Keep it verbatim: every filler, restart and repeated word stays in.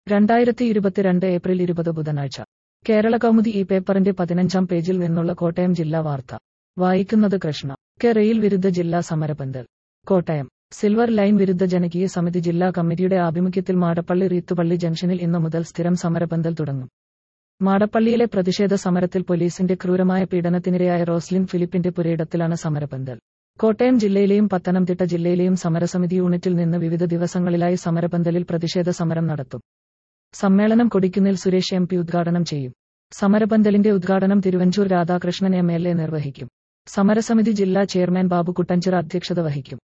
രണ്ടായിരത്തി ഇരുപത്തിരണ്ട് ഏപ്രിൽ ഇരുപത് ബുധനാഴ്ച കേരള കൗമുദി ഈ പേപ്പറിന്റെ പതിനഞ്ചാം പേജിൽ നിന്നുള്ള കോട്ടയം ജില്ലാ വാർത്ത വായിക്കുന്നത് കൃഷ്ണ. കെ റെയിൽ വിരുദ്ധ ജില്ലാ സമരപന്തൽ. കോട്ടയം. സിൽവർ ലൈൻ വിരുദ്ധ ജനകീയ സമിതി ജില്ലാ കമ്മിറ്റിയുടെ ആഭിമുഖ്യത്തിൽ മാടപ്പള്ളി റീത്തുപള്ളി ജംഗ്ഷനിൽ ഇന്നു മുതൽ സ്ഥിരം സമരപന്തൽ തുടങ്ങും. മാടപ്പള്ളിയിലെ പ്രതിഷേധ സമരത്തിൽ പോലീസിന്റെ ക്രൂരമായ പീഡനത്തിനിരയായ റോസ്ലിൻ ഫിലിപ്പിന്റെ പുരയിടത്തിലാണ് സമരപന്തൽ. കോട്ടയം ജില്ലയിലെയും പത്തനംതിട്ട ജില്ലയിലെയും സമരസമിതി യൂണിറ്റിൽ നിന്ന് വിവിധ ദിവസങ്ങളിലായി സമരപന്തലിൽ പ്രതിഷേധ സമരം നടത്തും. സമ്മേളനം കൊടിക്കുന്നിൽ സുരേഷ് എം പി ഉദ്ഘാടനം ചെയ്യും. സമരപന്തലിന്റെ ഉദ്ഘാടനം Thiruvanchoor Radhakrishnan M L A നിർവഹിക്കും. സമരസമിതി ജില്ലാ ചെയർമാൻ ബാബു കുട്ടഞ്ചിറ അധ്യക്ഷത വഹിക്കും.